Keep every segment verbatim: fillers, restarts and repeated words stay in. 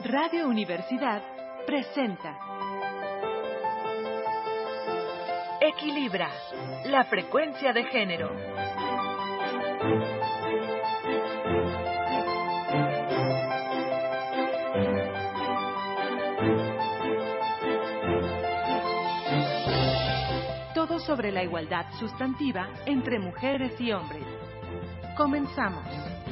Radio Universidad presenta Equilibra, la frecuencia de género. Todo sobre la igualdad sustantiva entre mujeres y hombres. Comenzamos.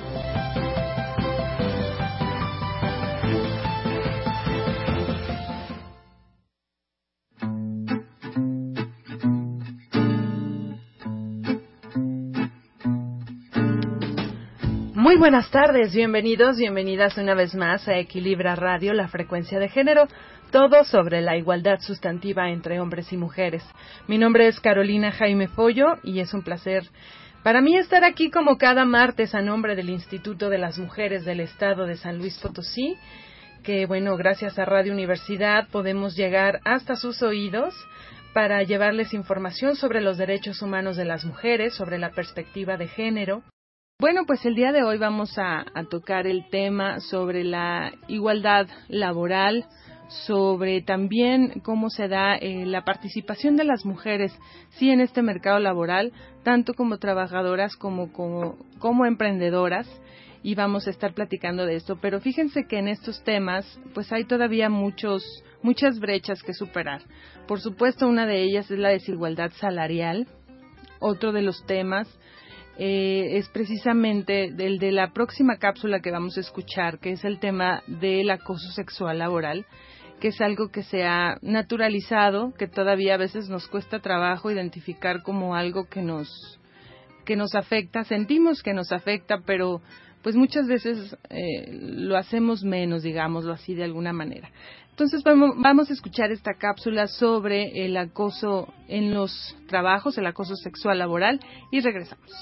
Muy buenas tardes, bienvenidos, bienvenidas una vez más a Equilibra Radio, la frecuencia de género, todo sobre la igualdad sustantiva entre hombres y mujeres. Mi nombre es Carolina Jaime Follo y es un placer para mí estar aquí como cada martes a nombre del Instituto de las Mujeres del Estado de San Luis Potosí, que bueno, gracias a Radio Universidad podemos llegar hasta sus oídos para llevarles información sobre los derechos humanos de las mujeres, sobre la perspectiva de género. Bueno, pues el día de hoy vamos a, a tocar el tema sobre la igualdad laboral, sobre también cómo se da eh, la participación de las mujeres, sí, en este mercado laboral, tanto como trabajadoras como, como, como emprendedoras, y vamos a estar platicando de esto. Pero fíjense que en estos temas, pues hay todavía muchos, muchas brechas que superar. Por supuesto, una de ellas es la desigualdad salarial. Otro de los temas Eh, es precisamente el de la próxima cápsula que vamos a escuchar, que es el tema del acoso sexual laboral, que es algo que se ha naturalizado, que todavía a veces nos cuesta trabajo identificar como algo que nos que nos afecta, sentimos que nos afecta, pero pues muchas veces eh, lo hacemos menos, digámoslo así de alguna manera. Entonces vamos, vamos a escuchar esta cápsula sobre el acoso en los trabajos, el acoso sexual laboral, y regresamos.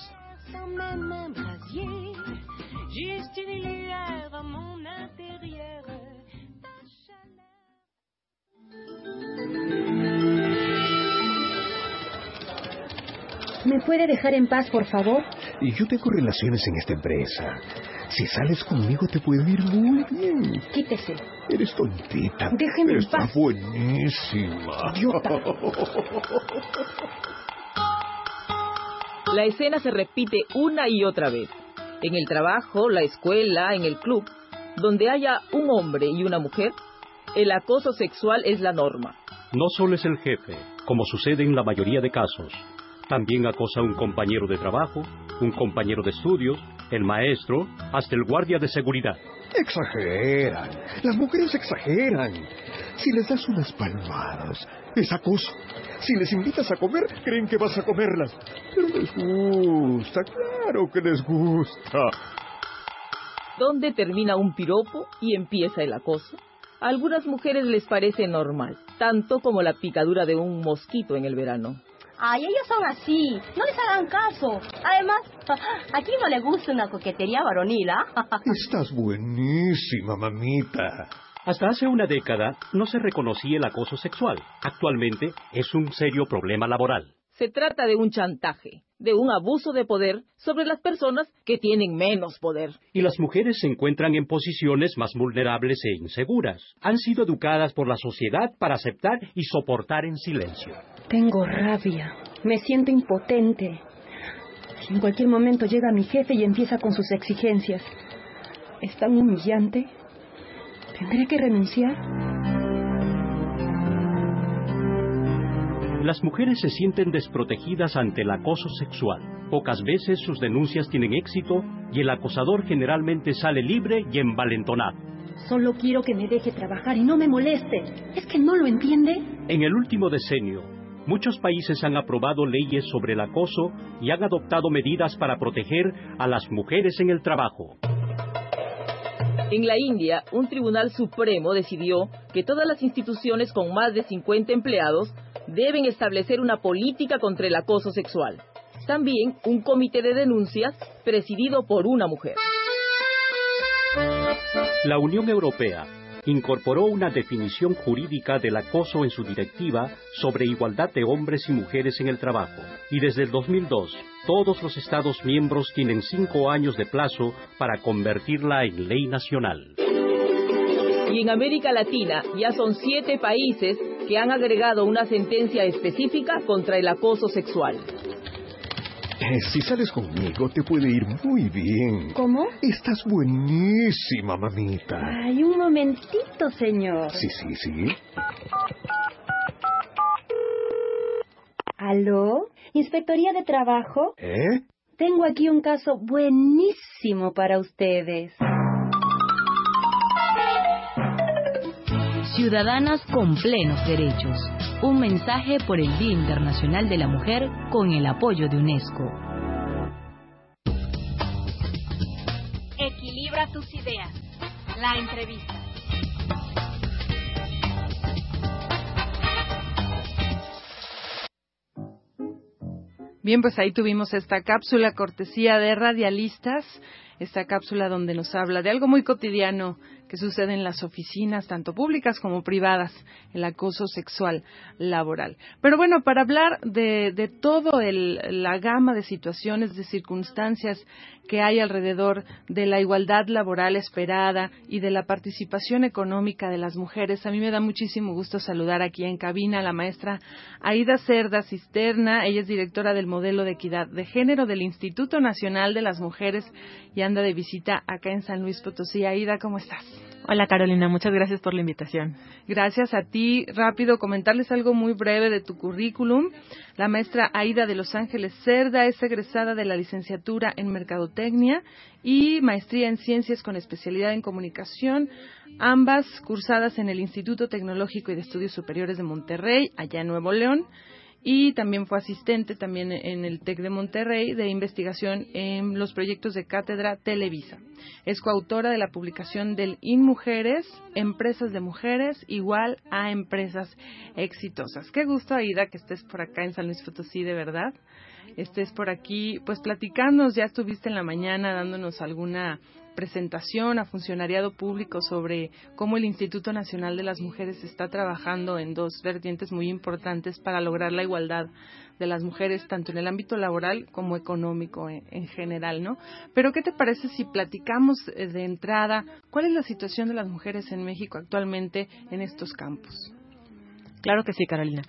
¿Me puede dejar en paz, por favor? Y yo tengo relaciones en esta empresa. Si sales conmigo te puede ir muy bien. Quítese. Eres tontita. Déjeme en Está paz. buenísima. Idiota. La escena se repite una y otra vez. En el trabajo, la escuela, en el club, donde haya un hombre y una mujer, el acoso sexual es la norma. No solo es el jefe, como sucede en la mayoría de casos. También acosa a un compañero de trabajo, un compañero de estudios, el maestro, hasta el guardia de seguridad. Exageran. Las mujeres exageran. Si les das unas palmadas, es acoso. Si les invitas a comer, creen que vas a comerlas. Pero les gusta, claro que les gusta. ¿Dónde termina un piropo y empieza el acoso? A algunas mujeres les parece normal, tanto como la picadura de un mosquito en el verano. Ay, ellos son así, no les hagan caso. Además, ¿a quién no le gusta una coquetería varonil, ah? Estás buenísima, mamita. Hasta hace una década no se reconocía el acoso sexual. Actualmente es un serio problema laboral. Se trata de un chantaje, de un abuso de poder sobre las personas que tienen menos poder. Y las mujeres se encuentran en posiciones más vulnerables e inseguras. Han sido educadas por la sociedad para aceptar y soportar en silencio. Tengo rabia, me siento impotente. En cualquier momento llega mi jefe y empieza con sus exigencias. ¿Es tan humillante? ¿Tendré que renunciar? Las mujeres se sienten desprotegidas ante el acoso sexual. Pocas veces sus denuncias tienen éxito y el acosador generalmente sale libre y envalentonado. Solo quiero que me deje trabajar y no me moleste. ¿Es que no lo entiende? En el último decenio, muchos países han aprobado leyes sobre el acoso y han adoptado medidas para proteger a las mujeres en el trabajo. En la India, un tribunal supremo decidió que todas las instituciones con más de cincuenta empleados deben establecer una política contra el acoso sexual. También un comité de denuncias presidido por una mujer. La Unión Europea incorporó una definición jurídica del acoso en su directiva sobre igualdad de hombres y mujeres en el trabajo. Y desde el dos mil dos, todos los Estados miembros tienen cinco años de plazo para convertirla en ley nacional. Y en América Latina ya son siete países que han agregado una sentencia específica contra el acoso sexual. Eh, si sales conmigo, te puede ir muy bien. ¿Cómo? Estás buenísima, mamita. Ay, un momentito, señor. Sí, sí, sí. ¿Aló? ¿Inspectoría de Trabajo? ¿Eh? Tengo aquí un caso buenísimo para ustedes. Ciudadanas con plenos derechos. Un mensaje por el Día Internacional de la Mujer con el apoyo de UNESCO. Equilibra tus ideas. La entrevista. Bien, pues ahí tuvimos esta cápsula cortesía de Radialistas, esta cápsula donde nos habla de algo muy cotidiano que sucede en las oficinas, tanto públicas como privadas, el acoso sexual laboral. Pero bueno, para hablar de, de todo el, la gama de situaciones, de circunstancias que hay alrededor de la igualdad laboral esperada y de la participación económica de las mujeres, a mí me da muchísimo gusto saludar aquí en cabina a la maestra Aida Cerda Cisterna. Ella es directora del Modelo de Equidad de Género del Instituto Nacional de las Mujeres y anda de visita acá en San Luis Potosí. Aida, ¿cómo estás? Hola Carolina, muchas gracias por la invitación. Gracias a ti. Rápido, comentarles algo muy breve de tu currículum. La maestra Aida de Los Ángeles Cerda es egresada de la licenciatura en Mercadotecnia y maestría en Ciencias con especialidad en Comunicación, ambas cursadas en el Instituto Tecnológico y de Estudios Superiores de Monterrey, allá en Nuevo León. Y también fue asistente también en el TEC de Monterrey de investigación en los proyectos de Cátedra Televisa. Es coautora de la publicación del InMujeres, Empresas de Mujeres igual a Empresas Exitosas. Qué gusto, Aida, que estés por acá en San Luis Potosí, de verdad. Estés por aquí, pues platicándonos, ya estuviste en la mañana dándonos alguna presentación a funcionariado público sobre cómo el Instituto Nacional de las Mujeres está trabajando en dos vertientes muy importantes para lograr la igualdad de las mujeres, tanto en el ámbito laboral como económico en, en general, ¿no? Pero ¿qué te parece si platicamos de entrada cuál es la situación de las mujeres en México actualmente en estos campos? Claro que sí, Carolina.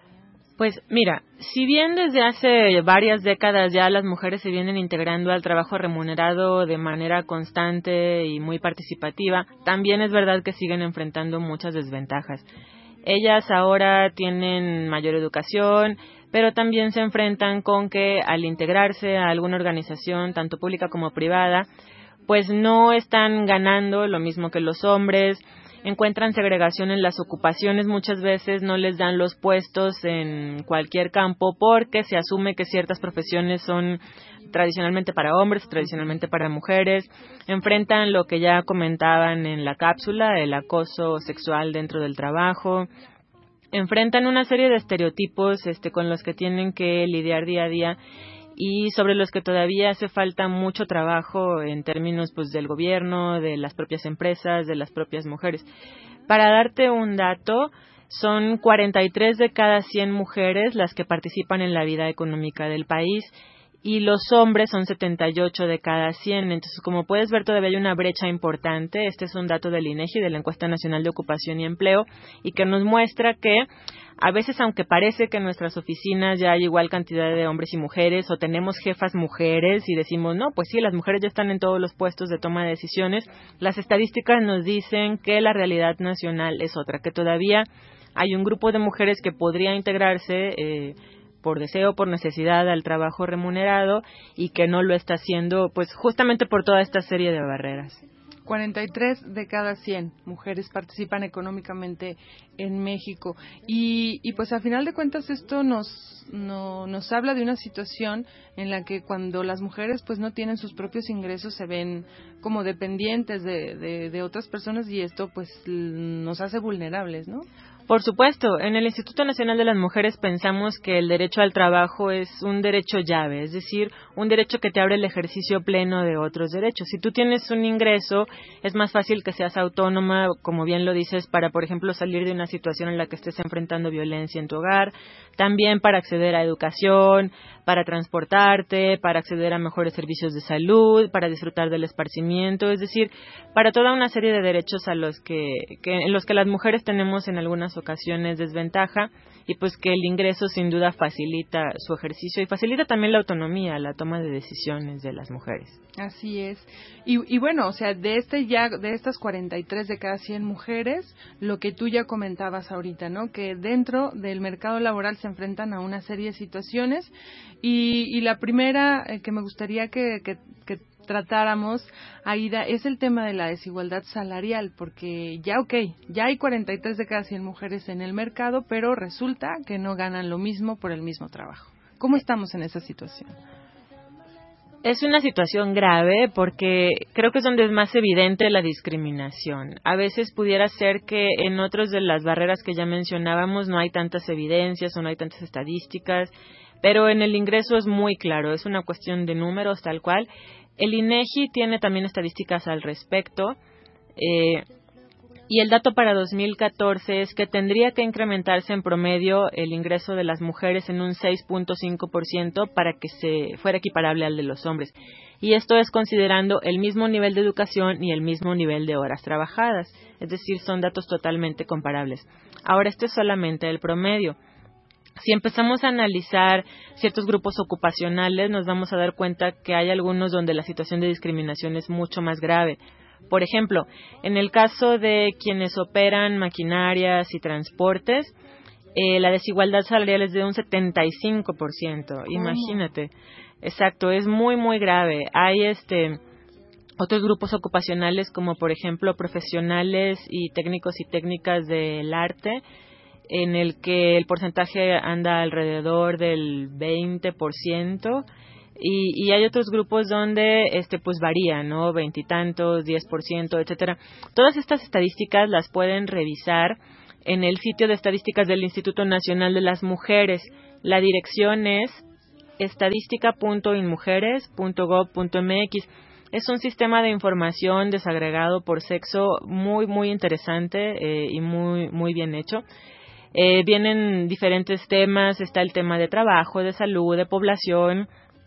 Pues mira, si bien desde hace varias décadas ya las mujeres se vienen integrando al trabajo remunerado de manera constante y muy participativa, también es verdad que siguen enfrentando muchas desventajas. Ellas ahora tienen mayor educación, pero también se enfrentan con que al integrarse a alguna organización, tanto pública como privada, pues no están ganando lo mismo que los hombres. Encuentran segregación en las ocupaciones, muchas veces no les dan los puestos en cualquier campo porque se asume que ciertas profesiones son tradicionalmente para hombres, tradicionalmente para mujeres. Enfrentan lo que ya comentaban en la cápsula, el acoso sexual dentro del trabajo. Enfrentan una serie de estereotipos este, con los que tienen que lidiar día a día y sobre los que todavía hace falta mucho trabajo en términos pues del gobierno, de las propias empresas, de las propias mujeres. Para darte un dato, son cuarenta y tres de cada cien mujeres las que participan en la vida económica del país y los hombres son setenta y ocho de cada cien. Entonces, como puedes ver, todavía hay una brecha importante. Este es un dato del INEGI, de la Encuesta Nacional de Ocupación y Empleo, y que nos muestra que a veces, aunque parece que en nuestras oficinas ya hay igual cantidad de hombres y mujeres, o tenemos jefas mujeres y decimos, no, pues sí, las mujeres ya están en todos los puestos de toma de decisiones, las estadísticas nos dicen que la realidad nacional es otra, que todavía hay un grupo de mujeres que podría integrarse eh, por deseo, por necesidad al trabajo remunerado y que no lo está haciendo, pues justamente por toda esta serie de barreras. cuarenta y tres de cada cien mujeres participan económicamente en México y, y pues a final de cuentas esto nos no, nos habla de una situación en la que cuando las mujeres pues no tienen sus propios ingresos se ven como dependientes de, de, de otras personas y esto pues nos hace vulnerables, ¿no? Por supuesto, en el Instituto Nacional de las Mujeres pensamos que el derecho al trabajo es un derecho llave, es decir, un derecho que te abre el ejercicio pleno de otros derechos. Si tú tienes un ingreso, es más fácil que seas autónoma, como bien lo dices, para, por ejemplo, salir de una situación en la que estés enfrentando violencia en tu hogar, también para acceder a educación, para transportarte, para acceder a mejores servicios de salud, para disfrutar del esparcimiento, es decir, para toda una serie de derechos a los que, que en los que las mujeres tenemos en algunas ocasiones desventaja, y pues que el ingreso sin duda facilita su ejercicio y facilita también la autonomía, la toma de decisiones de las mujeres. Así es. Y, y bueno, o sea, de este ya de estas cuarenta y tres de cada cien mujeres, lo que tú ya comentabas ahorita, ¿no? Que dentro del mercado laboral se enfrentan a una serie de situaciones y, y la primera eh, que me gustaría que, que, que tratáramos, Aida, es el tema de la desigualdad salarial, porque ya, ok, ya hay cuarenta y tres de cada cien mujeres en el mercado, pero resulta que no ganan lo mismo por el mismo trabajo. ¿Cómo estamos en esa situación? Es una situación grave porque creo que es donde es más evidente la discriminación. A veces pudiera ser que en otros de las barreras que ya mencionábamos no hay tantas evidencias o no hay tantas estadísticas, pero en el ingreso es muy claro, es una cuestión de números tal cual. El INEGI tiene también estadísticas al respecto, eh, y el dato para dos mil catorce es que tendría que incrementarse en promedio el ingreso de las mujeres en un seis punto cinco por ciento para que se fuera equiparable al de los hombres. Y esto es considerando el mismo nivel de educación y el mismo nivel de horas trabajadas. Es decir, son datos totalmente comparables. Ahora, esto es solamente el promedio. Si empezamos a analizar ciertos grupos ocupacionales, nos vamos a dar cuenta que hay algunos donde la situación de discriminación es mucho más grave. Por ejemplo, en el caso de quienes operan maquinarias y transportes, eh, la desigualdad salarial es de un setenta y cinco por ciento. ¿Cómo? Imagínate. Exacto, es muy, muy grave. Hay este otros grupos ocupacionales como, por ejemplo, profesionales y técnicos y técnicas del arte, en el que el porcentaje anda alrededor del veinte por ciento. Y, y hay otros grupos donde este pues varía, ¿no? Veintitantos, diez por ciento, etcétera. Todas estas estadísticas las pueden revisar en el sitio de estadísticas del Instituto Nacional de las Mujeres. La dirección es estadística punto inmujeres punto gob punto mx. Es un sistema de información desagregado por sexo muy, muy interesante eh, y muy, muy bien hecho. Eh, vienen diferentes temas, está el tema de trabajo, de salud, de población,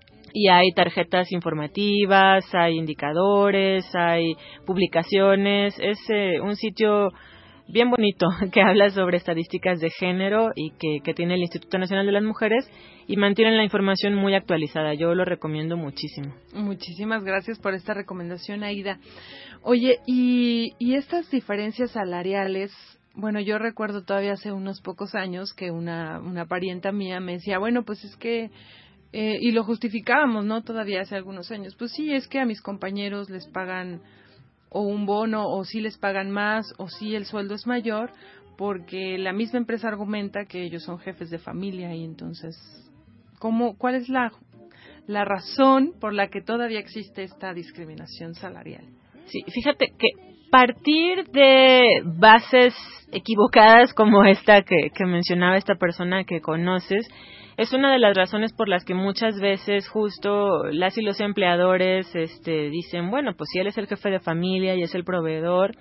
y hay tarjetas informativas, hay indicadores, hay publicaciones. Es eh, un sitio bien bonito que habla sobre estadísticas de género y que, que tiene el Instituto Nacional de las Mujeres y mantienen la información muy actualizada. Yo lo recomiendo muchísimo. Muchísimas gracias por esta recomendación, Aida. Oye, y, y estas diferencias salariales, bueno, yo recuerdo todavía hace unos pocos años que una, una parienta mía me decía, bueno, pues es que Eh, y lo justificábamos, ¿no? Todavía hace algunos años. Pues sí, es que a mis compañeros les pagan o un bono, o sí les pagan más, o sí el sueldo es mayor, porque la misma empresa argumenta que ellos son jefes de familia y entonces, ¿cómo, cuál es la, la razón por la que todavía existe esta discriminación salarial? Sí, fíjate que partir de bases equivocadas como esta que, que mencionaba esta persona que conoces, es una de las razones por las que muchas veces justo las y los empleadores este, dicen, bueno, pues si él es el jefe de familia y es el proveedor,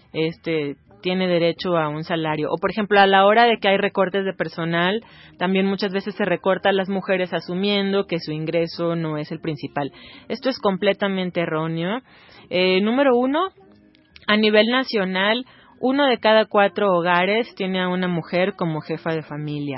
este, tiene derecho a un salario. O, por ejemplo, a la hora de que hay recortes de personal, también muchas veces se recorta a las mujeres asumiendo que su ingreso no es el principal. Esto es completamente erróneo. Eh, número uno, a nivel nacional, uno de cada cuatro hogares tiene a una mujer como jefa de familia.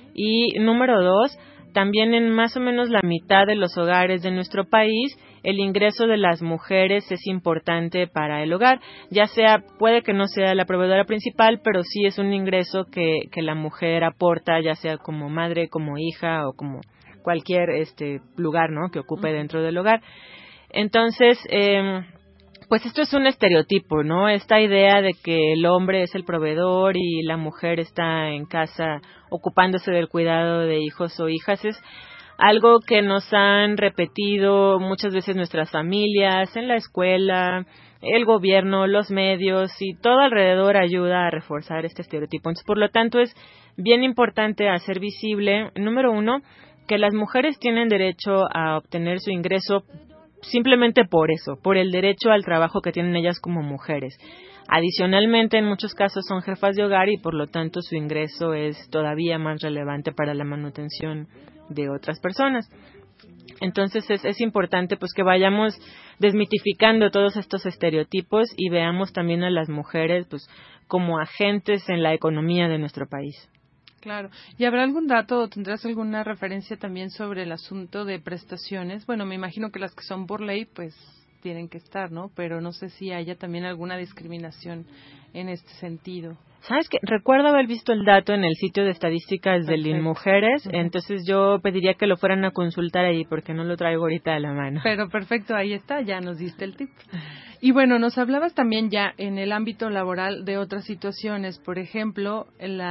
Y número dos, también en más o menos la mitad de los hogares de nuestro país, el ingreso de las mujeres es importante para el hogar. Ya sea, puede que no sea la proveedora principal, pero sí es un ingreso que, que la mujer aporta, ya sea como madre, como hija o como cualquier este lugar, ¿no?, que ocupe dentro del hogar. Entonces, eh, pues esto es un estereotipo, ¿no? Esta idea de que el hombre es el proveedor y la mujer está en casa ocupándose del cuidado de hijos o hijas es algo que nos han repetido muchas veces nuestras familias, en la escuela, el gobierno, los medios y todo alrededor ayuda a reforzar este estereotipo. Entonces, por lo tanto, es bien importante hacer visible, número uno, que las mujeres tienen derecho a obtener su ingreso simplemente por eso, por el derecho al trabajo que tienen ellas como mujeres. Adicionalmente, en muchos casos son jefas de hogar y por lo tanto su ingreso es todavía más relevante para la manutención de otras personas. Entonces es, es importante pues que vayamos desmitificando todos estos estereotipos y veamos también a las mujeres pues como agentes en la economía de nuestro país. Claro. ¿Y habrá algún dato o tendrás alguna referencia también sobre el asunto de prestaciones? Bueno, me imagino que las que son por ley pues tienen que estar, ¿no? Pero no sé si haya también alguna discriminación en este sentido. ¿Sabes qué? Recuerdo haber visto el dato en el sitio de estadísticas del INMujeres, uh-huh. Entonces yo pediría que lo fueran a consultar ahí porque no lo traigo ahorita a la mano. Pero perfecto, ahí está, ya nos diste el tip. Y bueno, nos hablabas también ya en el ámbito laboral de otras situaciones, por ejemplo,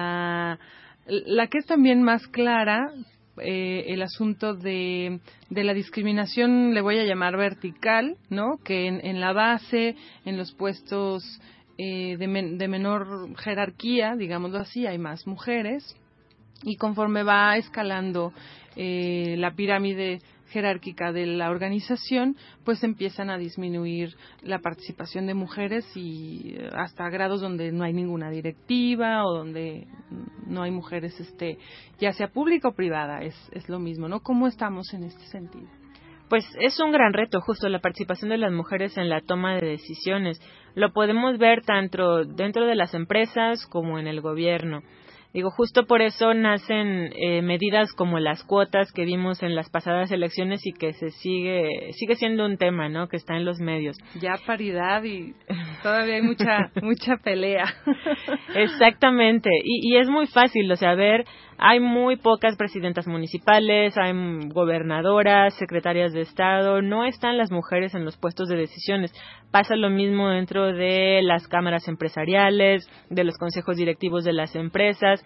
la, la que es también más clara, eh, el asunto de, de la discriminación, le voy a llamar vertical, ¿no? Que en, en la base, en los puestos Eh, de, men, de menor jerarquía, digámoslo así, hay más mujeres y conforme va escalando eh, la pirámide jerárquica de la organización, pues empiezan a disminuir la participación de mujeres y hasta grados donde no hay ninguna directiva o donde no hay mujeres, este, ya sea pública o privada, es, es lo mismo, ¿no? ¿Cómo estamos en este sentido? Pues es un gran reto, justo la participación de las mujeres en la toma de decisiones. Lo podemos ver tanto dentro de las empresas como en el gobierno. Digo, justo por eso nacen eh, medidas como las cuotas que vimos en las pasadas elecciones y que se sigue sigue siendo un tema, ¿no? Que está en los medios. Ya paridad y todavía hay mucha mucha pelea. Exactamente, y, y es muy fácil, o sea, ver, hay muy pocas presidentas municipales, hay gobernadoras, secretarias de Estado, no están las mujeres en los puestos de decisiones. Pasa lo mismo dentro de las cámaras empresariales, de los consejos directivos de las empresas,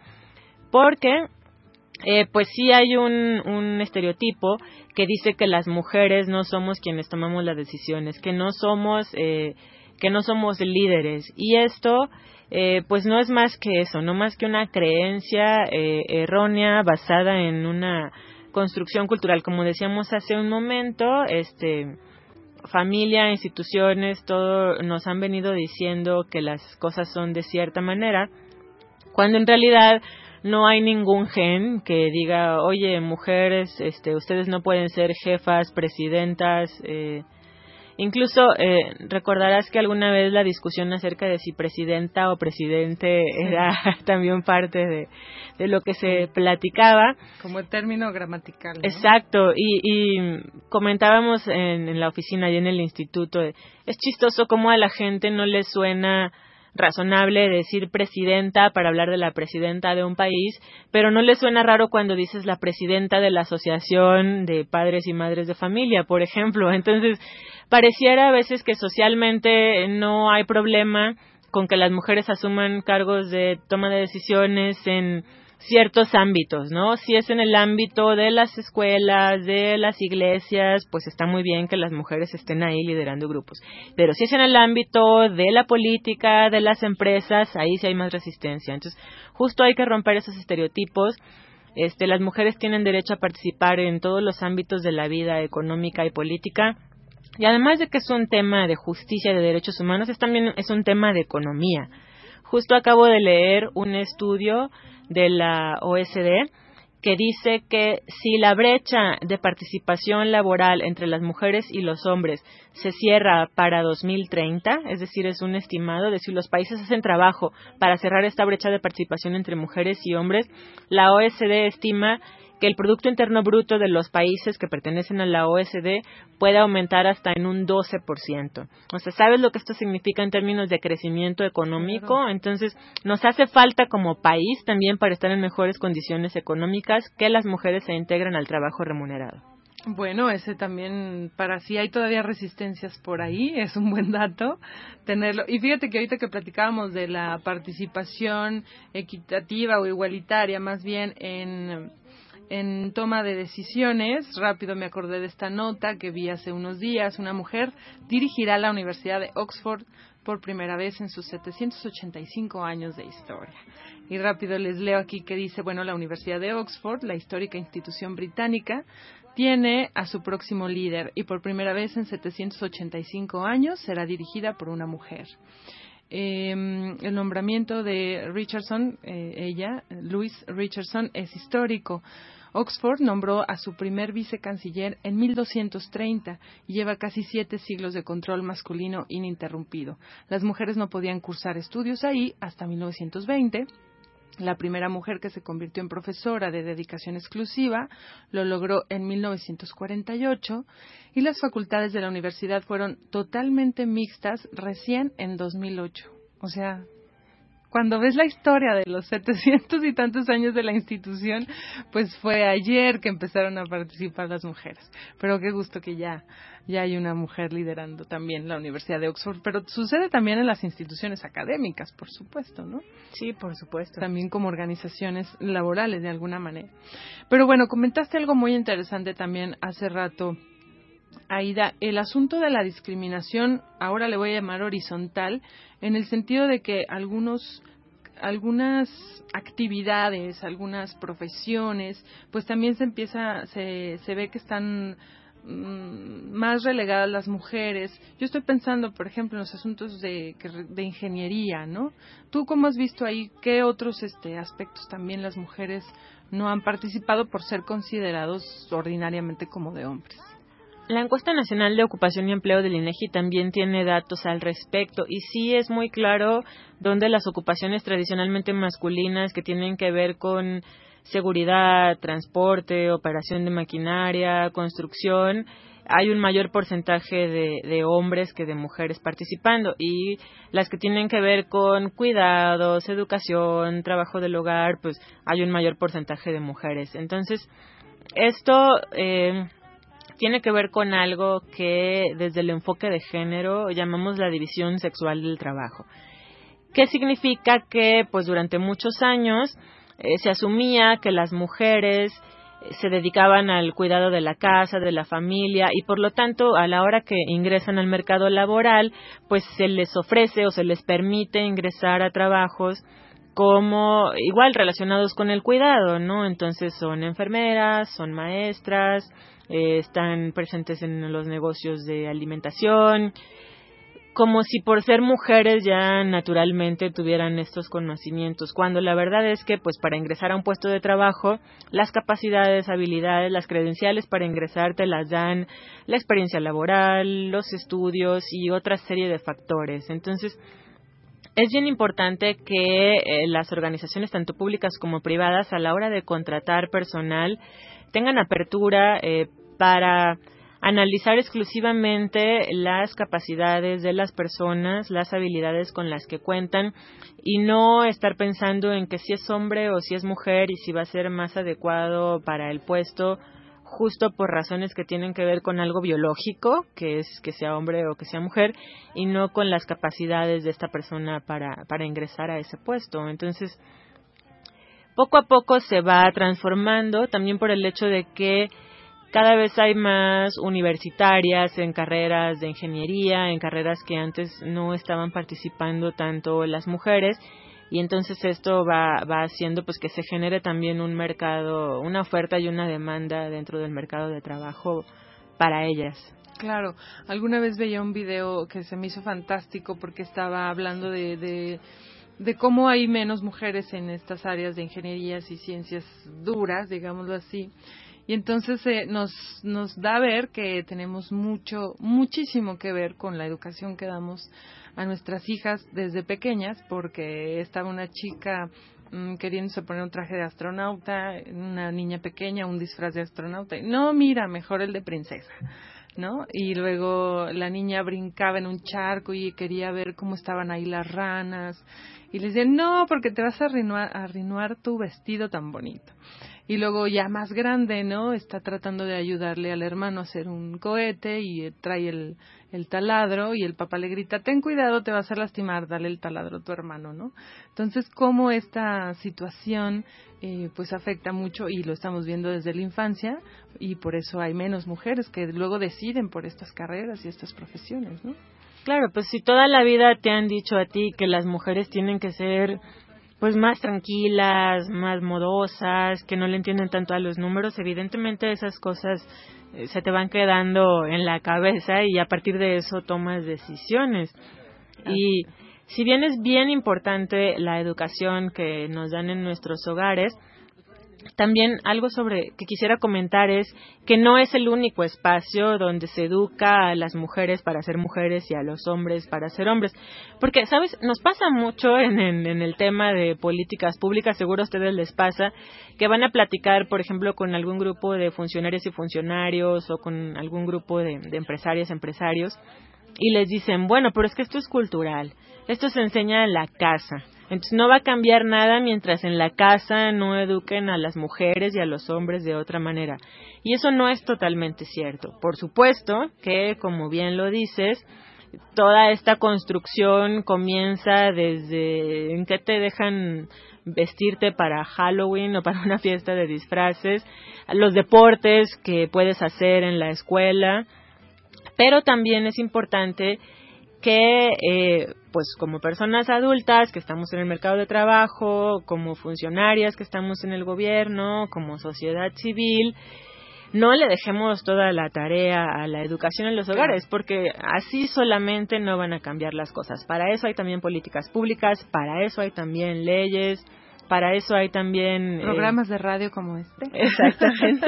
porque eh, pues sí hay un, un estereotipo que dice que las mujeres no somos quienes tomamos las decisiones, que no somos eh, que no somos líderes, y esto eh, pues no es más que eso, no más que una creencia eh, errónea basada en una construcción cultural, como decíamos hace un momento, este familia, instituciones, todo nos han venido diciendo que las cosas son de cierta manera, cuando en realidad no hay ningún gen que diga, oye, mujeres, este, ustedes no pueden ser jefas, presidentas, eh, incluso eh, recordarás que alguna vez la discusión acerca de si presidenta o presidente era también parte de, de lo que se platicaba. Como el término gramatical, ¿no? Exacto, y, y comentábamos en, en la oficina y en el instituto, es chistoso cómo a la gente no le suena razonable decir presidenta para hablar de la presidenta de un país, pero no le suena raro cuando dices la presidenta de la Asociación de Padres y Madres de Familia, por ejemplo. Entonces, pareciera a veces que socialmente no hay problema con que las mujeres asuman cargos de toma de decisiones en ciertos ámbitos, ¿no? Si es en el ámbito de las escuelas, de las iglesias, pues está muy bien que las mujeres estén ahí liderando grupos. Pero si es en el ámbito de la política, de las empresas, ahí sí hay más resistencia. Entonces, justo hay que romper esos estereotipos. Este, las mujeres tienen derecho a participar en todos los ámbitos de la vida económica y política. Y además de que es un tema de justicia y de derechos humanos, es también es un tema de economía. Justo acabo de leer un estudio de la O E C D que dice que si la brecha de participación laboral entre las mujeres y los hombres se cierra para dos mil treinta, es decir, es un estimado de si los países hacen trabajo para cerrar esta brecha de participación entre mujeres y hombres, la O E C D estima que el Producto Interno Bruto de los países que pertenecen a la O E C D puede aumentar hasta en un doce por ciento. O sea, ¿sabes lo que esto significa en términos de crecimiento económico? Claro. Entonces, nos hace falta como país también para estar en mejores condiciones económicas que las mujeres se integren al trabajo remunerado. Bueno, ese también, para si hay todavía resistencias por ahí, es un buen dato tenerlo. Y fíjate que ahorita que platicábamos de la participación equitativa o igualitaria, más bien en... en toma de decisiones, rápido me acordé de esta nota que vi hace unos días. Una mujer dirigirá la Universidad de Oxford por primera vez en sus setecientos ochenta y cinco años de historia. Y rápido les leo aquí que dice, bueno, la Universidad de Oxford, la histórica institución británica, tiene a su próximo líder y por primera vez en setecientos ochenta y cinco años será dirigida por una mujer. Eh, el nombramiento de Richardson, eh, ella, Louise Richardson, es histórico. Oxford nombró a su primer vicecanciller en mil doscientos treinta y lleva casi siete siglos de control masculino ininterrumpido. Las mujeres no podían cursar estudios ahí hasta mil novecientos veinte. La primera mujer que se convirtió en profesora de dedicación exclusiva lo logró en mil novecientos cuarenta y ocho y las facultades de la universidad fueron totalmente mixtas recién en dos mil ocho. O sea, cuando ves la historia de los setecientos y tantos años de la institución, pues fue ayer que empezaron a participar las mujeres. Pero qué gusto que ya, ya hay una mujer liderando también la Universidad de Oxford. Pero sucede también en las instituciones académicas, por supuesto, ¿no? Sí, por supuesto. También como organizaciones laborales, de alguna manera. Pero bueno, comentaste algo muy interesante también hace rato, Aida, el asunto de la discriminación, ahora le voy a llamar horizontal, en el sentido de que algunos, algunas actividades, algunas profesiones, pues también se empieza, se, se ve que están mmm, más relegadas las mujeres. Yo estoy pensando, por ejemplo, en los asuntos de, de ingeniería, ¿no? ¿Tú cómo has visto ahí qué otros este, aspectos también las mujeres no han participado por ser considerados ordinariamente como de hombres? La encuesta nacional de ocupación y empleo del INEGI también tiene datos al respecto y sí es muy claro donde las ocupaciones tradicionalmente masculinas que tienen que ver con seguridad, transporte, operación de maquinaria, construcción, hay un mayor porcentaje de, de hombres que de mujeres participando y las que tienen que ver con cuidados, educación, trabajo del hogar, pues hay un mayor porcentaje de mujeres. Entonces, esto eh, tiene que ver con algo que desde el enfoque de género llamamos la división sexual del trabajo. ¿Qué significa? Que pues durante muchos años eh, se asumía que las mujeres eh, se dedicaban al cuidado de la casa, de la familia y por lo tanto a la hora que ingresan al mercado laboral pues se les ofrece o se les permite ingresar a trabajos como igual relacionados con el cuidado, ¿no? Entonces son enfermeras, son maestras, eh, están presentes en los negocios de alimentación, como si por ser mujeres ya naturalmente tuvieran estos conocimientos, cuando la verdad es que pues para ingresar a un puesto de trabajo, las capacidades, habilidades, las credenciales para ingresar te las dan la experiencia laboral, los estudios y otra serie de factores. Entonces, es bien importante que eh, las organizaciones, tanto públicas como privadas, a la hora de contratar personal, tengan apertura eh, para analizar exclusivamente las capacidades de las personas, las habilidades con las que cuentan y no estar pensando en que si es hombre o si es mujer y si va a ser más adecuado para el puesto justo por razones que tienen que ver con algo biológico, que es que sea hombre o que sea mujer, y no con las capacidades de esta persona para, para ingresar a ese puesto. Entonces, poco a poco se va transformando, también por el hecho de que cada vez hay más universitarias en carreras de ingeniería, en carreras que antes no estaban participando tanto las mujeres, y entonces esto va, va haciendo pues que se genere también un mercado, una oferta y una demanda dentro del mercado de trabajo para ellas. Claro, alguna vez veía un video que se me hizo fantástico porque estaba hablando de, de, de cómo hay menos mujeres en estas áreas de ingenierías y ciencias duras, digámoslo así. Y entonces eh, nos, nos da a ver que tenemos mucho, muchísimo que ver con la educación que damos a nuestras hijas desde pequeñas, porque estaba una chica mmm, queriéndose poner un traje de astronauta, una niña pequeña, un disfraz de astronauta. Y, no, mira, mejor el de princesa, ¿no? Y luego la niña brincaba en un charco y quería ver cómo estaban ahí las ranas. Y les decían, no, porque te vas a arruinar, arruinar tu vestido tan bonito. y luego ya más grande, ¿no? Está tratando de ayudarle al hermano a hacer un cohete y eh, trae el, el taladro y el papá le grita, ten cuidado, te vas a lastimar, dale el taladro a tu hermano, ¿no? Entonces, cómo esta situación eh, pues afecta mucho y lo estamos viendo desde la infancia y por eso hay menos mujeres que luego deciden por estas carreras y estas profesiones, ¿no? Claro, pues si toda la vida te han dicho a ti que las mujeres tienen que ser pues más tranquilas, más modosas, que no le entienden tanto a los números, evidentemente esas cosas eh, se te van quedando en la cabeza y a partir de eso tomas decisiones. Y si bien es bien importante la educación que nos dan en nuestros hogares, también algo sobre que quisiera comentar es que no es el único espacio donde se educa a las mujeres para ser mujeres y a los hombres para ser hombres. Porque, ¿sabes? Nos pasa mucho en, en, en el tema de políticas públicas, seguro a ustedes les pasa, que van a platicar, por ejemplo, con algún grupo de funcionarias y funcionarios o con algún grupo de, de empresarias, empresarios, y les dicen, bueno, pero es que esto es cultural, esto se enseña en la casa. Entonces no va a cambiar nada mientras en la casa no eduquen a las mujeres y a los hombres de otra manera. Y eso no es totalmente cierto. Por supuesto que, como bien lo dices, toda esta construcción comienza desde en que te dejan vestirte para Halloween o para una fiesta de disfraces, los deportes que puedes hacer en la escuela, pero también es importante que eh, pues como personas adultas que estamos en el mercado de trabajo, como funcionarias que estamos en el gobierno, como sociedad civil, no le dejemos toda la tarea a la educación en los hogares, porque así solamente no van a cambiar las cosas. Para eso hay también políticas públicas, para eso hay también leyes, para eso hay también programas eh... de radio como este. Exactamente.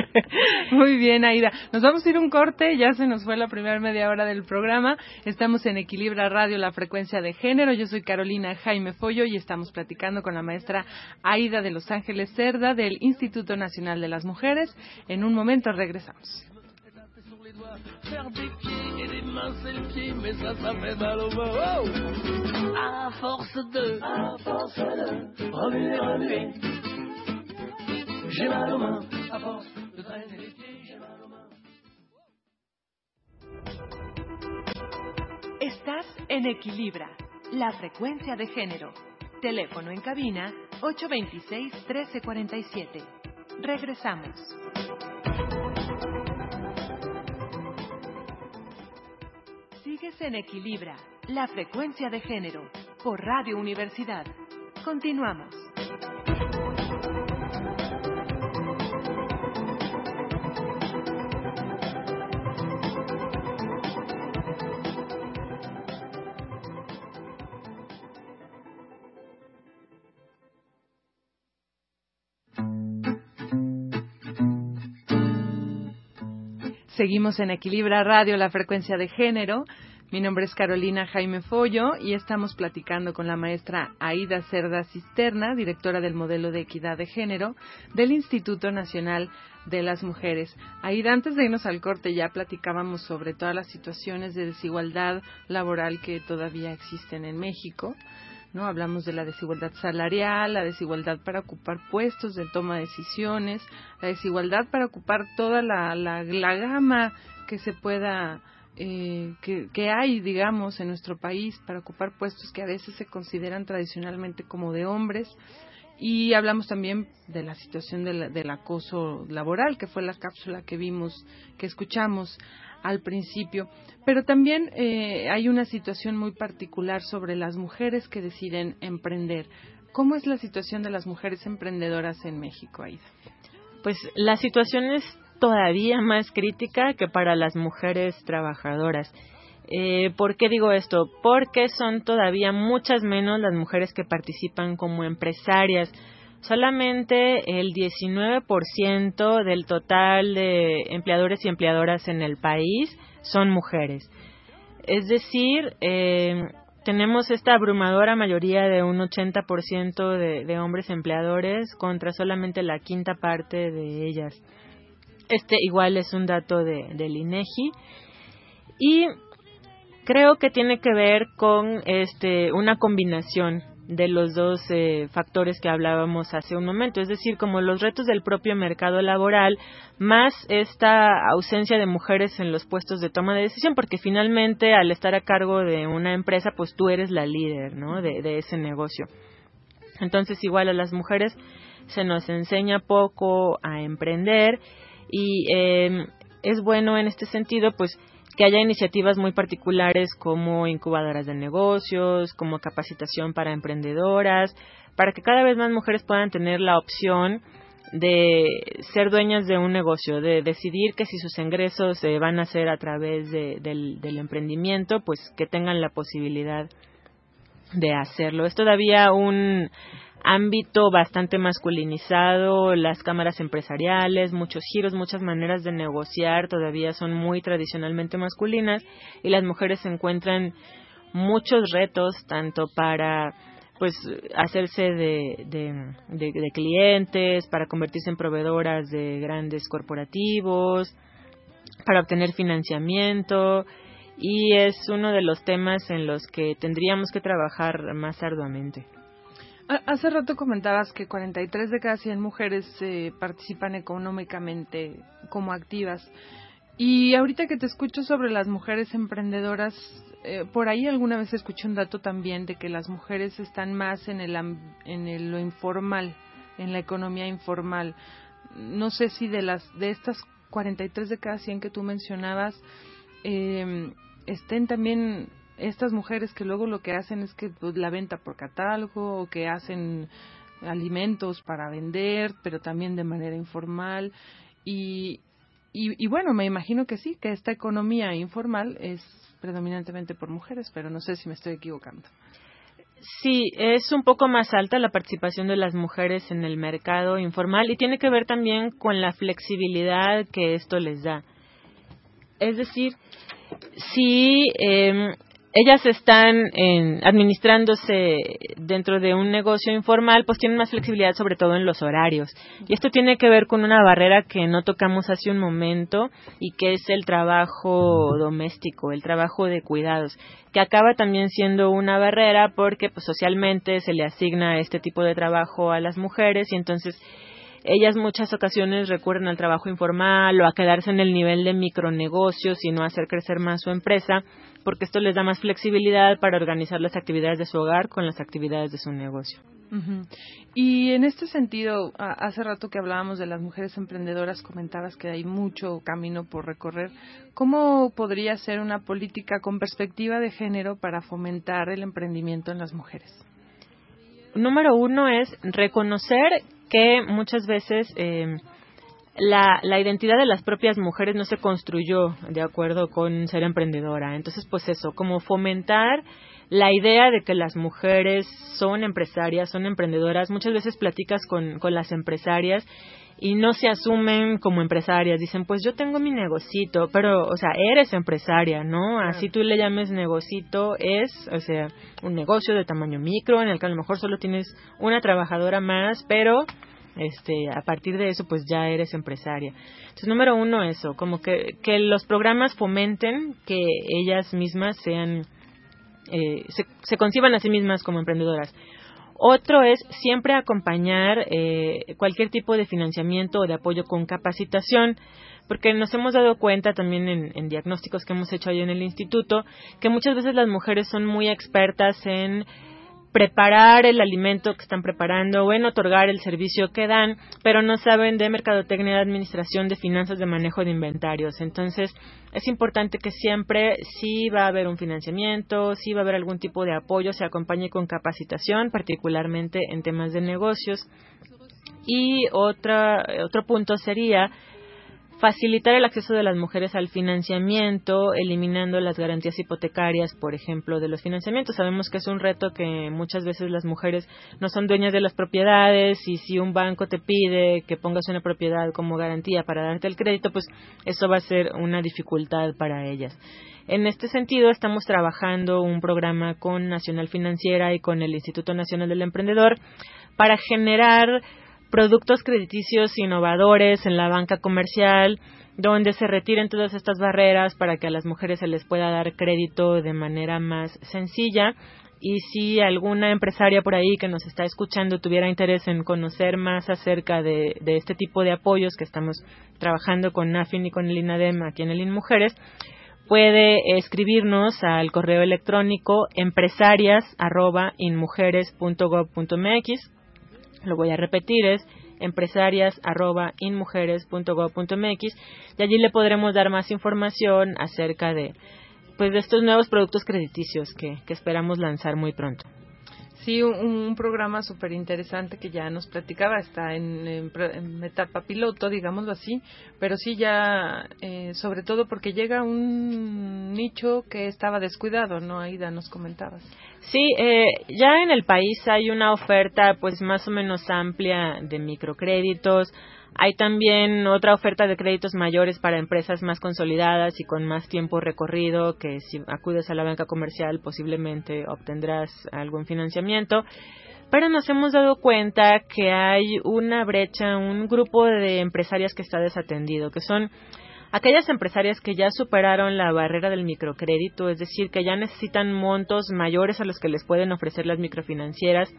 Muy bien, Aida. Nos vamos a ir un corte, ya se nos fue la primera media hora del programa. Estamos en Equilibra Radio, la frecuencia de género. Yo soy Carolina Jaime Follo y estamos platicando con la maestra Aida de Los Ángeles Cerda del Instituto Nacional de las Mujeres. En un momento regresamos. Faire des pieds et des mains c'est le pied, mais ça, ça fait mal au bas. Oh, à force de, à force de remuer, remuer, j'ai mal aux mains. À force de traîner les pieds, j'ai mal aux mains. Estás en Equilibra, la frecuencia de género. Teléfono en cabina ocho dos seis, uno tres cuatro siete. Regresamos. Sigues en Equilibra, la frecuencia de género, por Radio Universidad. Continuamos. Seguimos en Equilibra Radio, la frecuencia de género. Mi nombre es Carolina Jaime Follo y estamos platicando con la maestra Aida Cerda Cisterna, directora del Modelo de Equidad de Género del Instituto Nacional de las Mujeres. Aida, antes de irnos al corte ya platicábamos sobre todas las situaciones de desigualdad laboral que todavía existen en México, ¿no? Hablamos de la desigualdad salarial, la desigualdad para ocupar puestos de toma de decisiones, la desigualdad para ocupar toda la, la, la gama que se pueda... Eh, que, que hay, digamos, en nuestro país para ocupar puestos que a veces se consideran tradicionalmente como de hombres. Y hablamos también de la situación de la, del acoso laboral, que fue la cápsula que vimos, que escuchamos al principio. Pero también eh, hay una situación muy particular sobre las mujeres que deciden emprender. ¿Cómo es la situación de las mujeres emprendedoras en México, Aida? Pues la situación es todavía más crítica que para las mujeres trabajadoras. Eh, ¿Por qué digo esto? Porque son todavía muchas menos las mujeres que participan como empresarias. Solamente el diecinueve por ciento del total de empleadores y empleadoras en el país son mujeres. Es decir, eh, tenemos esta abrumadora mayoría de un ochenta por ciento de, de hombres empleadores contra solamente la quinta parte de ellas. Este igual es un dato de, del INEGI y creo que tiene que ver con este una combinación de los dos eh, factores que hablábamos hace un momento, es decir, como los retos del propio mercado laboral, más esta ausencia de mujeres en los puestos de toma de decisión, porque finalmente al estar a cargo de una empresa, pues tú eres la líder, ¿no?, de, de ese negocio. Entonces, igual a las mujeres se nos enseña poco a emprender y eh, es bueno en este sentido, pues, que haya iniciativas muy particulares como incubadoras de negocios, como capacitación para emprendedoras, para que cada vez más mujeres puedan tener la opción de ser dueñas de un negocio, de decidir que si sus ingresos eh, van a ser a través de, del, del emprendimiento, pues que tengan la posibilidad de hacerlo. Es todavía un ámbito bastante masculinizado, las cámaras empresariales, muchos giros, muchas maneras de negociar todavía son muy tradicionalmente masculinas y las mujeres encuentran muchos retos tanto para pues hacerse de, de, de, de clientes, para convertirse en proveedoras de grandes corporativos, para obtener financiamiento, y es uno de los temas en los que tendríamos que trabajar más arduamente. Hace rato comentabas que cuarenta y tres de cada cien mujeres eh, participan económicamente como activas. Y ahorita que te escucho sobre las mujeres emprendedoras, eh, por ahí alguna vez escuché un dato también de que las mujeres están más en el en el, lo informal, en la economía informal. No sé si de las de estas cuarenta y tres de cada cien que tú mencionabas, eh, estén también estas mujeres que luego lo que hacen es que pues, la venta por catálogo o que hacen alimentos para vender, pero también de manera informal. Y, y, y bueno, me imagino que sí, que esta economía informal es predominantemente por mujeres, pero no sé si me estoy equivocando. Sí, es un poco más alta la participación de las mujeres en el mercado informal y tiene que ver también con la flexibilidad que esto les da. Es decir, si eh, ellas están en, administrándose dentro de un negocio informal, pues tienen más flexibilidad sobre todo en los horarios. Y esto tiene que ver con una barrera que no tocamos hace un momento y que es el trabajo doméstico, el trabajo de cuidados, que acaba también siendo una barrera porque pues, socialmente se le asigna este tipo de trabajo a las mujeres y entonces ellas muchas ocasiones recurren al trabajo informal o a quedarse en el nivel de micronegocios y no hacer crecer más su empresa, porque esto les da más flexibilidad para organizar las actividades de su hogar con las actividades de su negocio. Uh-huh. Y en este sentido, hace rato que hablábamos de las mujeres emprendedoras, comentabas que hay mucho camino por recorrer. ¿Cómo podría ser una política con perspectiva de género para fomentar el emprendimiento en las mujeres? Número uno es reconocer que muchas veces eh, la, la identidad de las propias mujeres no se construyó de acuerdo con ser emprendedora. Entonces, pues eso, como fomentar la idea de que las mujeres son empresarias, son emprendedoras. Muchas veces platicas con, con las empresarias y no se asumen como empresarias. Dicen, pues yo tengo mi negocito, pero, o sea, eres empresaria, ¿no? Así tú le llames negocito, es, o sea, un negocio de tamaño micro en el que a lo mejor solo tienes una trabajadora más, pero este a partir de eso pues ya eres empresaria. Entonces, número uno, eso, como que, que los programas fomenten que ellas mismas sean, eh, se, se conciban a sí mismas como emprendedoras. Otro es siempre acompañar eh, cualquier tipo de financiamiento o de apoyo con capacitación, porque nos hemos dado cuenta también en, en diagnósticos que hemos hecho ahí en el instituto, que muchas veces las mujeres son muy expertas en preparar el alimento que están preparando o en otorgar el servicio que dan, pero no saben de mercadotecnia, de administración, de finanzas, de manejo de inventarios. Entonces, es importante que siempre, si va a haber un financiamiento, si va a haber algún tipo de apoyo, se acompañe con capacitación, particularmente en temas de negocios. Y otra, otro punto sería facilitar el acceso de las mujeres al financiamiento, eliminando las garantías hipotecarias, por ejemplo, de los financiamientos. Sabemos que es un reto que muchas veces las mujeres no son dueñas de las propiedades y si un banco te pide que pongas una propiedad como garantía para darte el crédito, pues eso va a ser una dificultad para ellas. En este sentido, estamos trabajando un programa con Nacional Financiera y con el Instituto Nacional del Emprendedor para generar productos crediticios innovadores en la banca comercial donde se retiren todas estas barreras para que a las mujeres se les pueda dar crédito de manera más sencilla. Y si alguna empresaria por ahí que nos está escuchando tuviera interés en conocer más acerca de, de este tipo de apoyos que estamos trabajando con NAFIN y con el INADEM aquí en el INMujeres, puede escribirnos al correo electrónico empresarias arroba inmujeres punto gob punto mx. Lo voy a repetir, es empresarias arroba inmujeres punto gob punto mx, y allí le podremos dar más información acerca de pues de estos nuevos productos crediticios que, que esperamos lanzar muy pronto. Sí, un, un programa súper interesante que ya nos platicaba, está en, en, en etapa piloto, digámoslo así, pero sí ya, eh, sobre todo porque llega un nicho que estaba descuidado, ¿no, Aida? Nos comentabas. Sí, eh, ya en el país hay una oferta pues más o menos amplia de microcréditos. Hay también otra oferta de créditos mayores para empresas más consolidadas y con más tiempo recorrido, que si acudes a la banca comercial posiblemente obtendrás algún financiamiento. Pero nos hemos dado cuenta que hay una brecha, un grupo de empresarias que está desatendido, que son aquellas empresarias que ya superaron la barrera del microcrédito, es decir, que ya necesitan montos mayores a los que les pueden ofrecer las microfinancieras,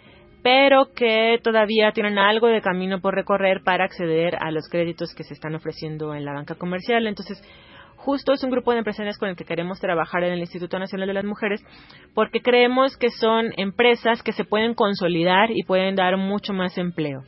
pero que todavía tienen algo de camino por recorrer para acceder a los créditos que se están ofreciendo en la banca comercial. Entonces, justo es un grupo de empresarias con el que queremos trabajar en el Instituto Nacional de las Mujeres, porque creemos que son empresas que se pueden consolidar y pueden dar mucho más empleo.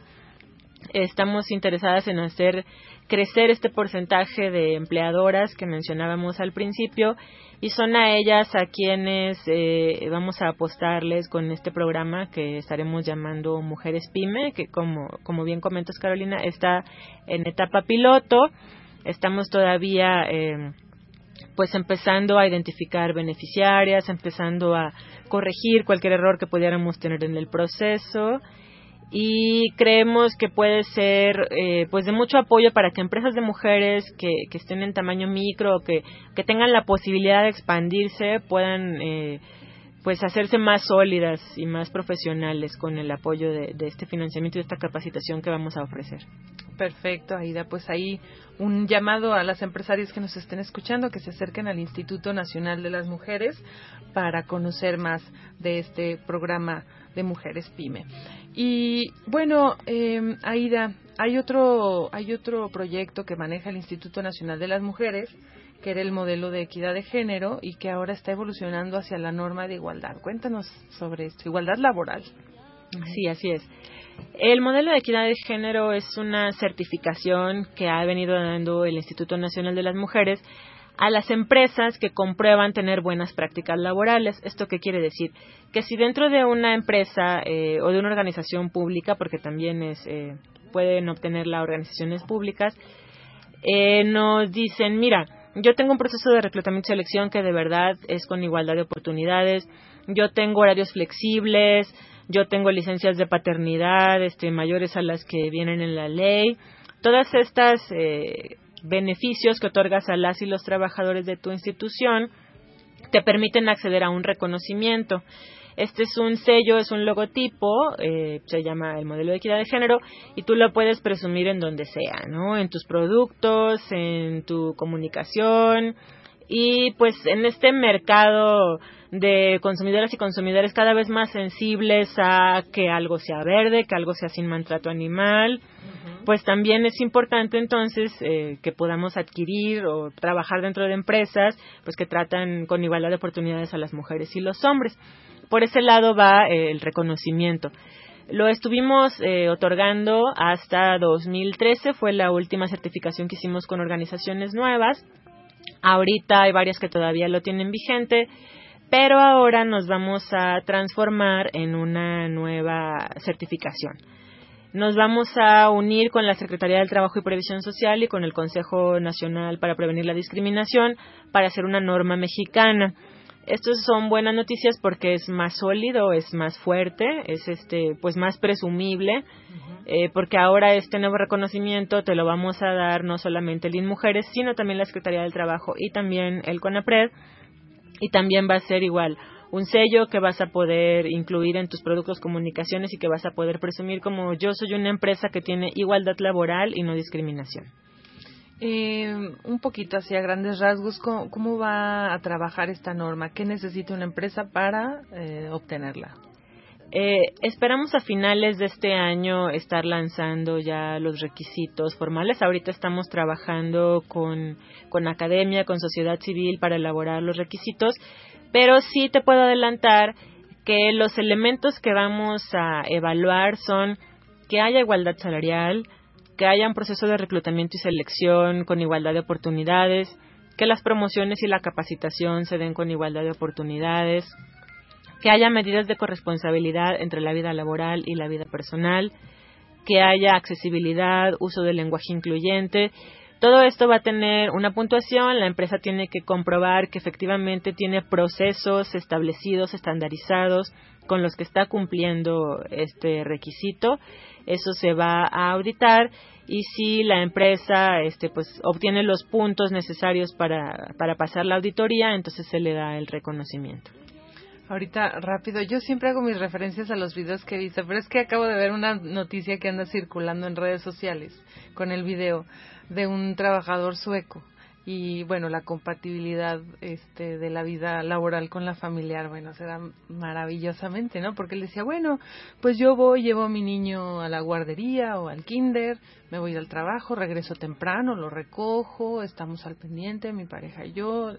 Estamos interesadas en hacer crecer este porcentaje de empleadoras que mencionábamos al principio, y son a ellas a quienes eh, vamos a apostarles con este programa que estaremos llamando Mujeres Pyme, que como, como bien comentas, Carolina, está en etapa piloto. Estamos todavía eh, pues empezando a identificar beneficiarias, empezando a corregir cualquier error que pudiéramos tener en el proceso, y creemos que puede ser eh, pues de mucho apoyo para que empresas de mujeres que, que estén en tamaño micro, que, que tengan la posibilidad de expandirse, puedan eh, pues hacerse más sólidas y más profesionales con el apoyo de, de este financiamiento y de esta capacitación que vamos a ofrecer. Perfecto, Aida. Pues ahí un llamado a las empresarias que nos estén escuchando, que se acerquen al Instituto Nacional de las Mujeres para conocer más de este programa de Mujeres Pyme. Y bueno, eh, Aida, hay otro, hay otro proyecto que maneja el Instituto Nacional de las Mujeres, que era el modelo de equidad de género y que ahora está evolucionando hacia la norma de igualdad. Cuéntanos sobre esto, igualdad laboral. Sí, así es. El modelo de equidad de género es una certificación que ha venido dando el Instituto Nacional de las Mujeres a las empresas que comprueban tener buenas prácticas laborales. ¿Esto qué quiere decir? Que si dentro de una empresa eh, o de una organización pública, porque también es eh, pueden obtenerla organizaciones públicas, eh, nos dicen, mira, yo tengo un proceso de reclutamiento y selección que de verdad es con igualdad de oportunidades, yo tengo horarios flexibles, yo tengo licencias de paternidad este, mayores a las que vienen en la ley. Todas estas eh, beneficios que otorgas a las y los trabajadores de tu institución te permiten acceder a un reconocimiento. Este es un sello, es un logotipo, eh, se llama el modelo de equidad de género, y tú lo puedes presumir en donde sea, ¿no? En tus productos, en tu comunicación, y pues en este mercado de consumidoras y consumidores cada vez más sensibles a que algo sea verde, que algo sea sin maltrato animal, uh-huh. Pues también es importante entonces eh, que podamos adquirir o trabajar dentro de empresas pues que tratan con igualdad de oportunidades a las mujeres y los hombres. Por ese lado va eh, el reconocimiento. Lo estuvimos eh, otorgando hasta dos mil trece, fue la última certificación que hicimos con organizaciones nuevas. Ahorita hay varias que todavía lo tienen vigente, pero ahora nos vamos a transformar en una nueva certificación. Nos vamos a unir con la Secretaría del Trabajo y Previsión Social y con el Consejo Nacional para Prevenir la Discriminación para hacer una norma mexicana. Estos son buenas noticias porque es más sólido, es más fuerte, es este pues más presumible, uh-huh. eh, porque ahora este nuevo reconocimiento te lo vamos a dar no solamente el INMujeres, sino también la Secretaría del Trabajo y también el CONAPRED, y también va a ser igual un sello que vas a poder incluir en tus productos, comunicaciones, y que vas a poder presumir como yo soy una empresa que tiene igualdad laboral y no discriminación. Eh, un poquito hacia grandes rasgos, ¿cómo, cómo va a trabajar esta norma? ¿Qué necesita una empresa para eh, obtenerla? Eh, esperamos a finales de este año estar lanzando ya los requisitos formales. Ahorita estamos trabajando con, con academia, con sociedad civil para elaborar los requisitos, pero sí te puedo adelantar que los elementos que vamos a evaluar son que haya igualdad salarial, que haya un proceso de reclutamiento y selección con igualdad de oportunidades, que las promociones y la capacitación se den con igualdad de oportunidades, que haya medidas de corresponsabilidad entre la vida laboral y la vida personal, que haya accesibilidad, uso del lenguaje incluyente. Todo esto va a tener una puntuación. La empresa tiene que comprobar que efectivamente tiene procesos establecidos, estandarizados, con los que está cumpliendo este requisito. Eso se va a auditar, y si la empresa este pues obtiene los puntos necesarios para, para pasar la auditoría, entonces se le da el reconocimiento. Ahorita, rápido, yo siempre hago mis referencias a los videos que he visto, pero es que acabo de ver una noticia que anda circulando en redes sociales con el video de un trabajador sueco y, bueno, la compatibilidad este de la vida laboral con la familiar, bueno, se da maravillosamente, ¿no? Porque él decía, bueno, pues yo voy, llevo a mi niño a la guardería o al kinder, me voy al trabajo, regreso temprano, lo recojo, estamos al pendiente, mi pareja y yo,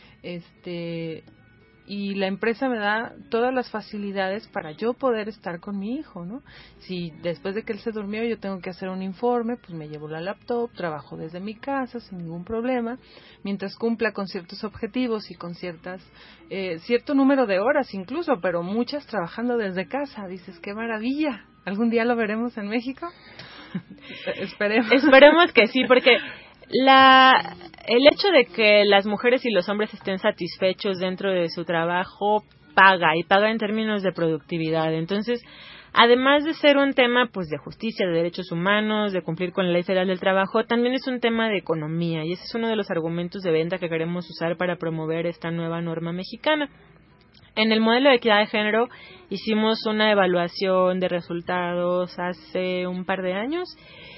este... y la empresa me da todas las facilidades para yo poder estar con mi hijo, ¿no? Si después de que él se durmió yo tengo que hacer un informe, pues me llevo la laptop, trabajo desde mi casa sin ningún problema, mientras cumpla con ciertos objetivos y con ciertas eh, cierto número de horas incluso, pero muchas trabajando desde casa. Dices, qué maravilla. ¿Algún día lo veremos en México? Esperemos. Esperemos que sí, porque La, el hecho de que las mujeres y los hombres estén satisfechos dentro de su trabajo paga, y paga en términos de productividad. Entonces, además de ser un tema pues de justicia, de derechos humanos, de cumplir con la Ley Federal del Trabajo, también es un tema de economía, y ese es uno de los argumentos de venta que queremos usar para promover esta nueva norma mexicana. En el modelo de equidad de género hicimos una evaluación de resultados hace un par de años,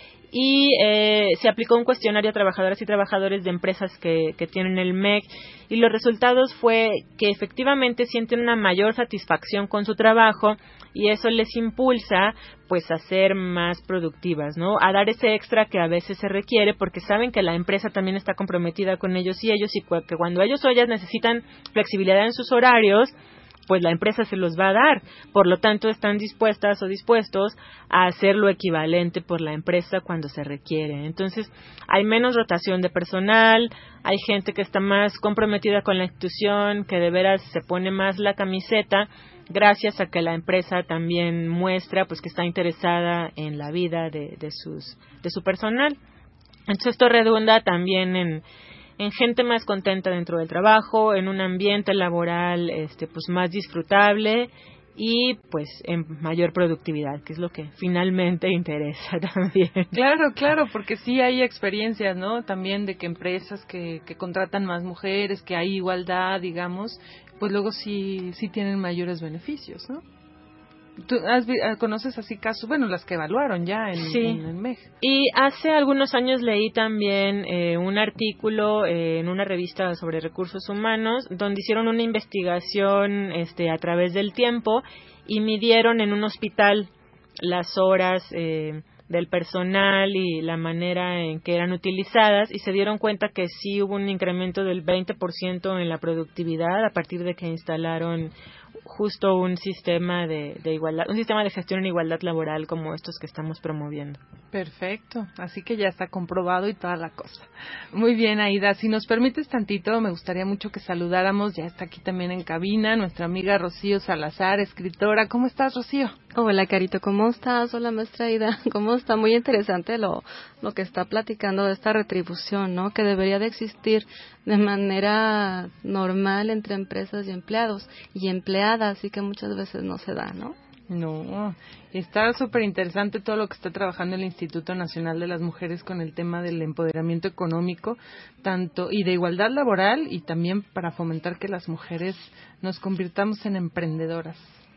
y eh, se aplicó un cuestionario a trabajadoras y trabajadores de empresas que, que tienen el M E C, y los resultados fue que efectivamente sienten una mayor satisfacción con su trabajo, y eso les impulsa pues a ser más productivas, ¿no? A dar ese extra que a veces se requiere, porque saben que la empresa también está comprometida con ellos y ellos, y que cuando ellos o ellas necesitan flexibilidad en sus horarios, pues la empresa se los va a dar. Por lo tanto, están dispuestas o dispuestos a hacer lo equivalente por la empresa cuando se requiere. Entonces, hay menos rotación de personal, hay gente que está más comprometida con la institución, que de veras se pone más la camiseta, gracias a que la empresa también muestra pues que está interesada en la vida de, de sus de su personal. Entonces, esto redunda también en en gente más contenta dentro del trabajo, en un ambiente laboral este pues más disfrutable, y pues en mayor productividad, que es lo que finalmente interesa también. Claro, claro, porque sí hay experiencias, ¿no? También de que empresas que, que contratan más mujeres, que hay igualdad, digamos, pues luego sí sí tienen mayores beneficios, ¿no? ¿Tú has, conoces así casos? Bueno, las que evaluaron ya en, sí. en el M E G. Y hace algunos años leí también eh, un artículo eh, en una revista sobre recursos humanos, donde hicieron una investigación este, a través del tiempo, y midieron en un hospital las horas eh, del personal y la manera en que eran utilizadas, y se dieron cuenta que sí hubo un incremento del veinte por ciento en la productividad a partir de que instalaron justo un sistema de, de igualdad, un sistema de gestión en igualdad laboral como estos que estamos promoviendo. Perfecto, así que ya está comprobado y toda la cosa. Muy bien, Aida, si nos permites tantito, me gustaría mucho que saludáramos, ya está aquí también en cabina, nuestra amiga Rocío Salazar, escritora. ¿Cómo estás, Rocío? Hola, Carito, ¿cómo estás? Hola, maestra Aida. ¿Cómo está? Muy interesante lo, lo que está platicando de esta retribución, ¿no? Que debería de existir de manera normal entre empresas y empleados y empleadas, y que muchas veces no se da, ¿no? No, está súper interesante todo lo que está trabajando el Instituto Nacional de las Mujeres con el tema del empoderamiento económico, tanto y de igualdad laboral, y también para fomentar que las mujeres nos convirtamos en emprendedoras.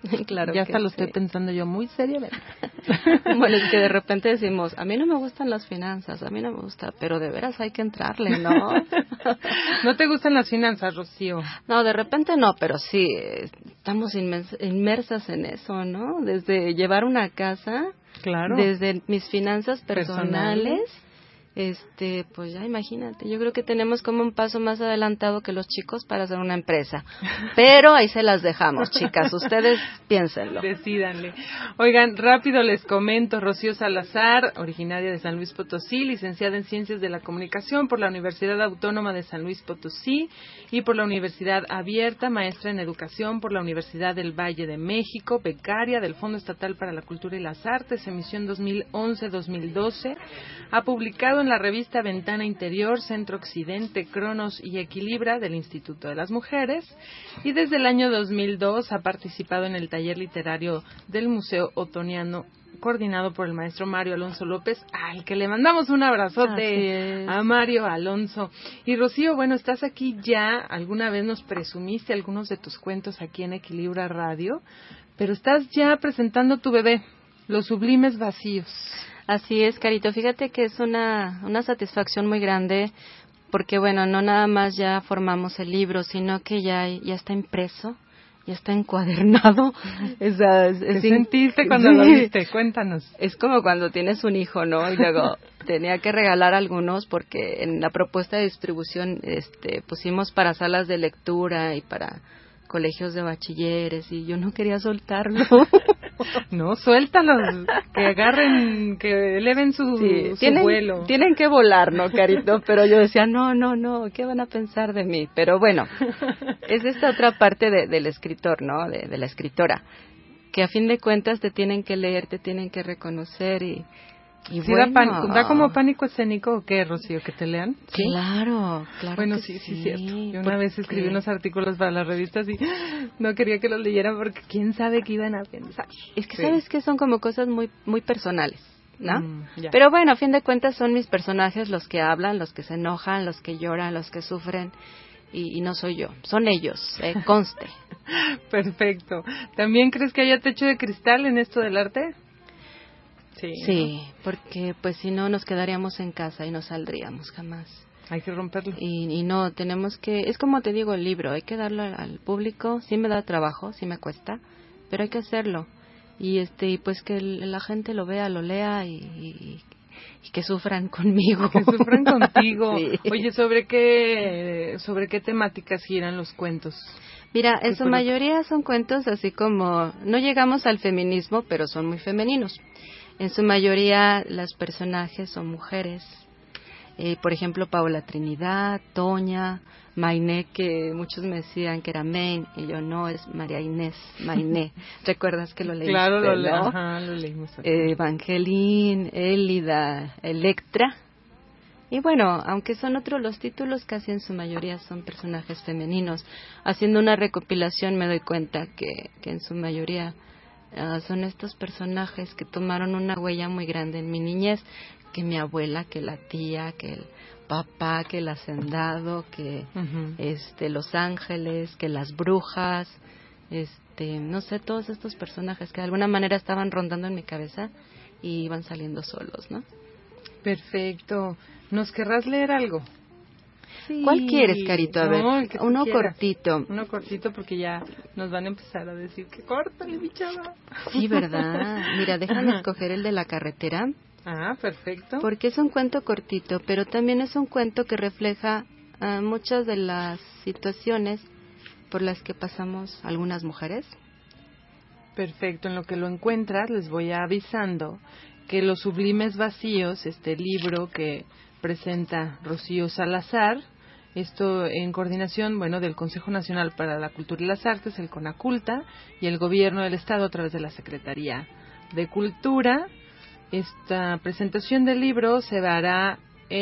Claro ya que hasta lo sí. estoy pensando yo muy seriamente. Bueno, es que de repente decimos, a mí no me gustan las finanzas, a mí no me gusta, pero de veras hay que entrarle, ¿no? ¿No te gustan las finanzas, Rocío? No, de repente no, pero sí, estamos inmens- inmersas en eso, ¿no? Desde llevar una casa, claro, desde mis finanzas personales, personales. Este, pues ya imagínate, yo creo que tenemos como un paso más adelantado que los chicos para hacer una empresa. Pero ahí se las dejamos, chicas, ustedes piénsenlo. Decídanle. Oigan, rápido les comento, Rocío Salazar, originaria de San Luis Potosí, licenciada en Ciencias de la Comunicación por la Universidad Autónoma de San Luis Potosí y por la Universidad Abierta, maestra en Educación por la Universidad del Valle de México, becaria del Fondo Estatal para la Cultura y las Artes, emisión dos mil once dos mil doce, ha publicado en la revista Ventana Interior, Centro Occidente, Cronos y Equilibra del Instituto de las Mujeres, y desde el año dos mil dos ha participado en el taller literario del Museo Otoniano, coordinado por el maestro Mario Alonso López, al que le mandamos un abrazote a Mario Alonso. Y Rocío, bueno, estás aquí ya, alguna vez nos presumiste algunos de tus cuentos aquí en Equilibra Radio, pero estás ya presentando tu bebé, Los Sublimes Vacíos. Así es, Carito. Fíjate que es una, una satisfacción muy grande porque, bueno, no nada más ya formamos el libro, sino que ya, ya está impreso, ya está encuadernado. Es, es, ¿Qué es sentiste cuando sí. lo viste? Cuéntanos. Es como cuando tienes un hijo, ¿no? Y luego tenía que regalar algunos porque en la propuesta de distribución este, pusimos para salas de lectura y para colegios de bachilleres y yo no quería soltarlo. No, suéltalos, que agarren, que eleven su, sí, su tienen, vuelo. Tienen que volar, ¿no, Carito? Pero yo decía, no, no, no, ¿qué van a pensar de mí? Pero bueno, es esta otra parte de, del escritor, ¿no? De, de la escritora, que a fin de cuentas te tienen que leer, te tienen que reconocer y... Y ¿Sí bueno, da, pánico, da como pánico escénico o qué, Rocío, que te lean? ¿Sí? Claro, claro. Bueno, que sí, sí, sí, cierto. Yo una porque... vez escribí unos artículos para las revistas y no quería que los leyeran porque quién sabe qué iban a pensar. Es que sí. sabes que son como cosas muy muy personales, ¿no? Mm, Pero bueno, a fin de cuentas son mis personajes los que hablan, los que se enojan, los que lloran, los que sufren. Y, y no soy yo, son ellos, eh, conste. Perfecto. ¿También crees que haya techo de cristal en esto del arte? Sí, sí, ¿no? Porque pues si no nos quedaríamos en casa y no saldríamos jamás. Hay que romperlo. Y, y no, tenemos que, es como te digo el libro, hay que darlo al, al público, sí me da trabajo, sí me cuesta, pero hay que hacerlo. Y este y pues que el, la gente lo vea, lo lea y, y, y que sufran conmigo. Que sufran contigo. Sí. Oye, ¿sobre qué, sobre qué temáticas giran los cuentos? Mira, en su mayoría son cuentos así como, no llegamos al feminismo, pero son muy femeninos. En su mayoría los personajes son mujeres. Eh, por ejemplo, Paola Trinidad, Toña, Mainé, que muchos me decían que era Main, y yo no, es María Inés Mainé. ¿Recuerdas que lo leíste? Claro, lo, le ¿no? Ajá, lo leímos. Eh, Evangeline, Élida, Electra. Y bueno, aunque son otros los títulos, casi en su mayoría son personajes femeninos. Haciendo una recopilación me doy cuenta que, que en su mayoría uh, son estos personajes que tomaron una huella muy grande en mi niñez, que mi abuela, que la tía, que el papá, que el hacendado, que uh-huh. este Los Ángeles, que las brujas, este no sé, todos estos personajes que de alguna manera estaban rondando en mi cabeza y iban saliendo solos, ¿no? Perfecto. ¿Nos querrás leer algo? Sí. ¿Cuál quieres, Carito? A ver, no, uno cortito. Uno cortito porque ya nos van a empezar a decir que córtale, mi chava. Sí, ¿verdad? Mira, déjame escoger el de la carretera. Ah, perfecto. Porque es un cuento cortito, pero también es un cuento que refleja uh, muchas de las situaciones por las que pasamos algunas mujeres. Perfecto, en lo que lo encuentras les voy avisando que Los Sublimes Vacíos, este libro que presenta Rocío Salazar, esto en coordinación, bueno, del Consejo Nacional para la Cultura y las Artes, el CONACULTA, y el Gobierno del Estado a través de la Secretaría de Cultura. Esta presentación del libro se dará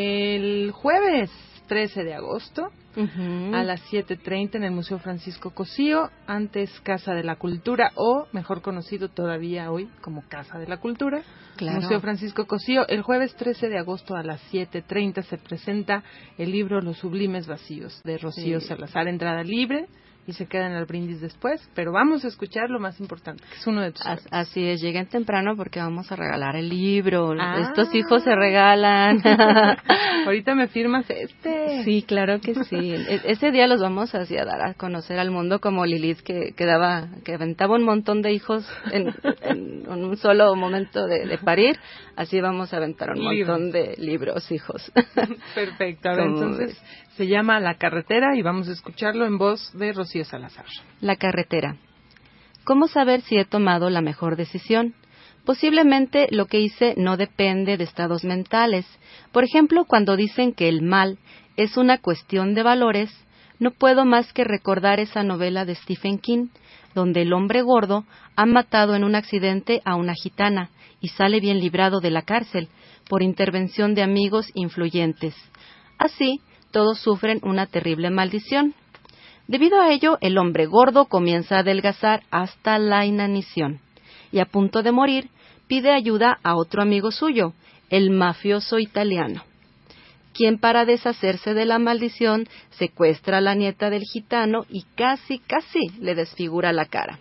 el jueves trece de agosto uh-huh. a las siete treinta en el Museo Francisco Cosío, antes Casa de la Cultura, o mejor conocido todavía hoy como Casa de la Cultura. Claro. Museo Francisco Cosío. El jueves trece de agosto a las siete treinta se presenta el libro Los Sublimes Vacíos de Rocío sí. Salazar. Entrada libre y se quedan al brindis después, pero vamos a escuchar lo más importante, que es uno de tus As, Así es, lleguen temprano porque vamos a regalar el libro. Ah. Estos hijos se regalan. Ahorita me firmas este. Sí, claro que sí. E- ese día los vamos así a dar a conocer al mundo como Lilith, que, que daba, que aventaba un montón de hijos en, en, en un solo momento de, de parir. Así vamos a aventar un Libros. montón de libros, hijos. Perfecto. A ver, entonces se llama La Carretera y vamos a escucharlo en voz de Rocío Salazar. La carretera. ¿Cómo saber si he tomado la mejor decisión? Posiblemente lo que hice no depende de estados mentales. Por ejemplo, cuando dicen que el mal es una cuestión de valores, no puedo más que recordar esa novela de Stephen King, donde el hombre gordo ha matado en un accidente a una gitana y sale bien librado de la cárcel por intervención de amigos influyentes. Así, todos sufren una terrible maldición. Debido a ello, el hombre gordo comienza a adelgazar hasta la inanición y a punto de morir pide ayuda a otro amigo suyo, el mafioso italiano, quien para deshacerse de la maldición secuestra a la nieta del gitano y casi, casi le desfigura la cara.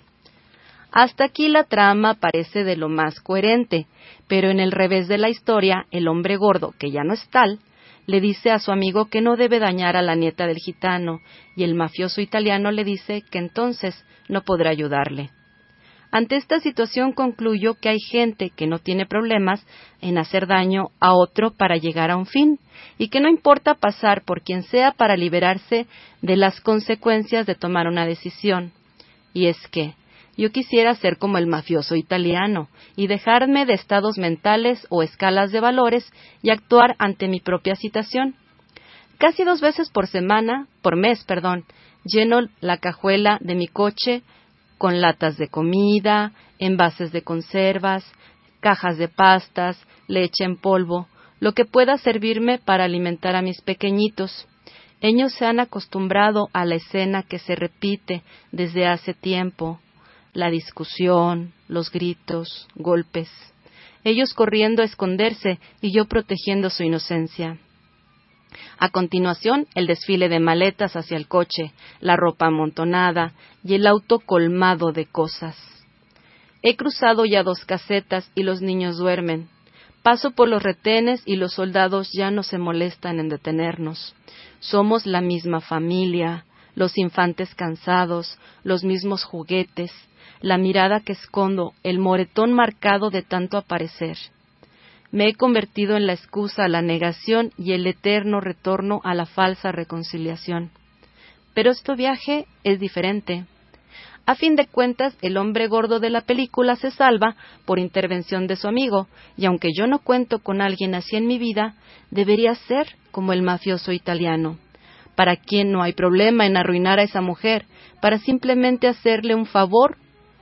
Hasta aquí la trama parece de lo más coherente, pero en el revés de la historia, el hombre gordo, que ya no es tal, le dice a su amigo que no debe dañar a la nieta del gitano, y el mafioso italiano le dice que entonces no podrá ayudarle. Ante esta situación concluyo que hay gente que no tiene problemas en hacer daño a otro para llegar a un fin, y que no importa pasar por quien sea para liberarse de las consecuencias de tomar una decisión. Y es que yo quisiera ser como el mafioso italiano y dejarme de estados mentales o escalas de valores y actuar ante mi propia situación. Casi dos veces por semana, por mes, perdón, lleno la cajuela de mi coche con latas de comida, envases de conservas, cajas de pastas, leche en polvo, lo que pueda servirme para alimentar a mis pequeñitos. Ellos se han acostumbrado a la escena que se repite desde hace tiempo. La discusión, los gritos, golpes. Ellos corriendo a esconderse y yo protegiendo su inocencia. A continuación, el desfile de maletas hacia el coche, la ropa amontonada y el auto colmado de cosas. He cruzado ya dos casetas y los niños duermen. Paso por los retenes y los soldados ya no se molestan en detenernos. Somos la misma familia, los infantes cansados, los mismos juguetes, la mirada que escondo, el moretón marcado de tanto aparecer. Me he convertido en la excusa a la negación y el eterno retorno a la falsa reconciliación. Pero este viaje es diferente. A fin de cuentas, el hombre gordo de la película se salva por intervención de su amigo, y aunque yo no cuento con alguien así en mi vida, debería ser como el mafioso italiano, para quien no hay problema en arruinar a esa mujer, para simplemente hacerle un favor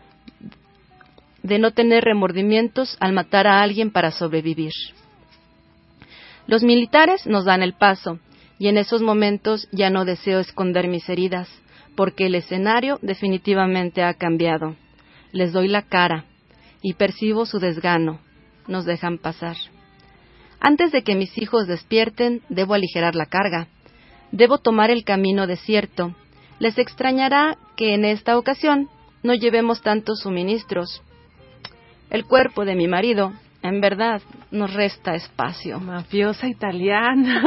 de no tener remordimientos al matar a alguien para sobrevivir. Los militares nos dan el paso, y en esos momentos ya no deseo esconder mis heridas, porque el escenario definitivamente ha cambiado. Les doy la cara, y percibo su desgano. Nos dejan pasar. Antes de que mis hijos despierten, debo aligerar la carga. Debo tomar el camino desierto. Les extrañará que en esta ocasión no llevemos tantos suministros. El cuerpo de mi marido, en verdad, nos resta espacio. Mafiosa italiana.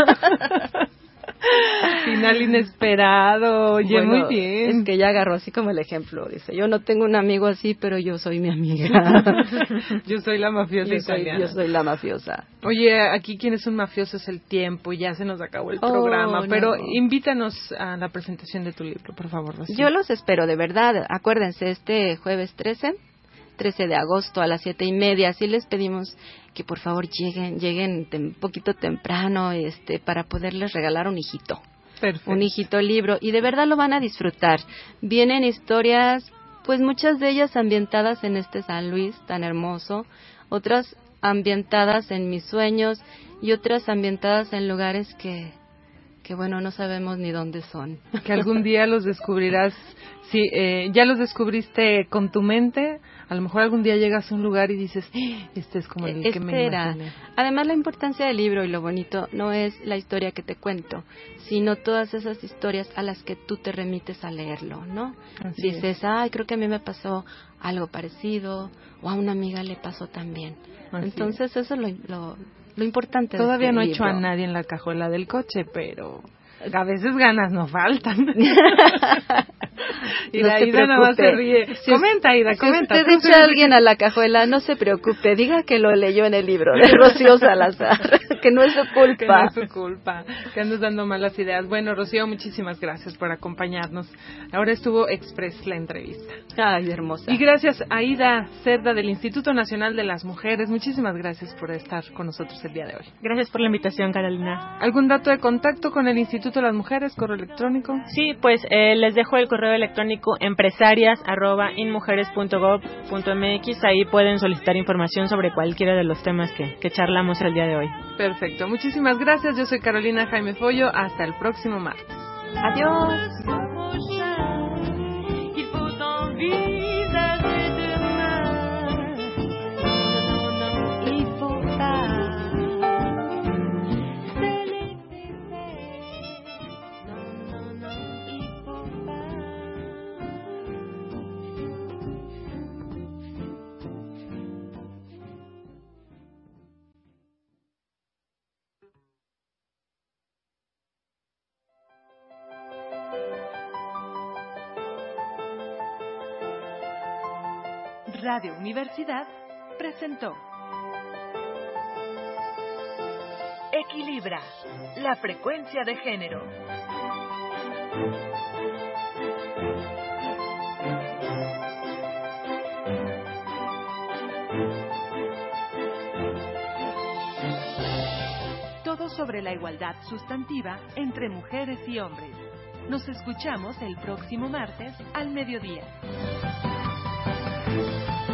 Final inesperado. Oye, Bueno, muy bien. Es que ella agarró así como el ejemplo. Dice, yo no tengo un amigo así, pero yo soy mi amiga. Yo soy la mafiosa yo italiana. Soy, yo soy la mafiosa. Oye, aquí quien es un mafioso es el tiempo. Ya se nos acabó el Oh, programa. Pero no. invítanos a la presentación de tu libro, por favor, Rocío. Yo los espero, de verdad. Acuérdense, este jueves trece... trece de agosto a las siete y media, así les pedimos que por favor lleguen, lleguen un poquito temprano, este, para poderles regalar un hijito. Perfecto. Un hijito libro, y de verdad lo van a disfrutar. Vienen historias, pues muchas de ellas ambientadas en este San Luis tan hermoso, otras ambientadas en mis sueños, y otras ambientadas en lugares que, que bueno, no sabemos ni dónde son. Que algún día los descubrirás. Sí, eh, ya los descubriste con tu mente. A lo mejor algún día llegas a un lugar y dices, este es como el que me imaginé. Además, la importancia del libro y lo bonito no es la historia que te cuento, sino todas esas historias a las que tú te remites a leerlo, ¿no? Así dices, es. ay, creo que a mí me pasó algo parecido, o a una amiga le pasó también. Así Entonces, es. eso es lo, lo, lo importante. Todavía de este no he libro. hecho a nadie en la cajuela del coche, pero a veces ganas no faltan. Y no la Ida nada más se ríe. Si comenta, Ida, si comenta. Si usted echa a alguien a la cajuela, no se preocupe, diga que lo leyó en el libro de Rocío Salazar, que no es su culpa. Que no es su culpa, que andas dando malas ideas. Bueno, Rocío, muchísimas gracias por acompañarnos. Ahora estuvo express la entrevista. Ay, hermosa. Y gracias a Ida Cerda del Instituto Nacional de las Mujeres. Muchísimas gracias por estar con nosotros el día de hoy. Gracias por la invitación, Carolina. ¿Algún dato de contacto con el Instituto de las Mujeres, correo electrónico? Sí, pues eh, les dejo el correo electrónico empresarias arroba inmujeres punto gob punto mx. Ahí pueden solicitar información sobre cualquiera de los temas que, que charlamos el día de hoy. Perfecto, muchísimas gracias. Yo soy Carolina Jaime Follo. Hasta el próximo martes. Adiós. Radio Universidad presentó Equilibra, la frecuencia de género. Todo sobre la igualdad sustantiva entre mujeres y hombres. Nos escuchamos el próximo martes al mediodía. Thank you.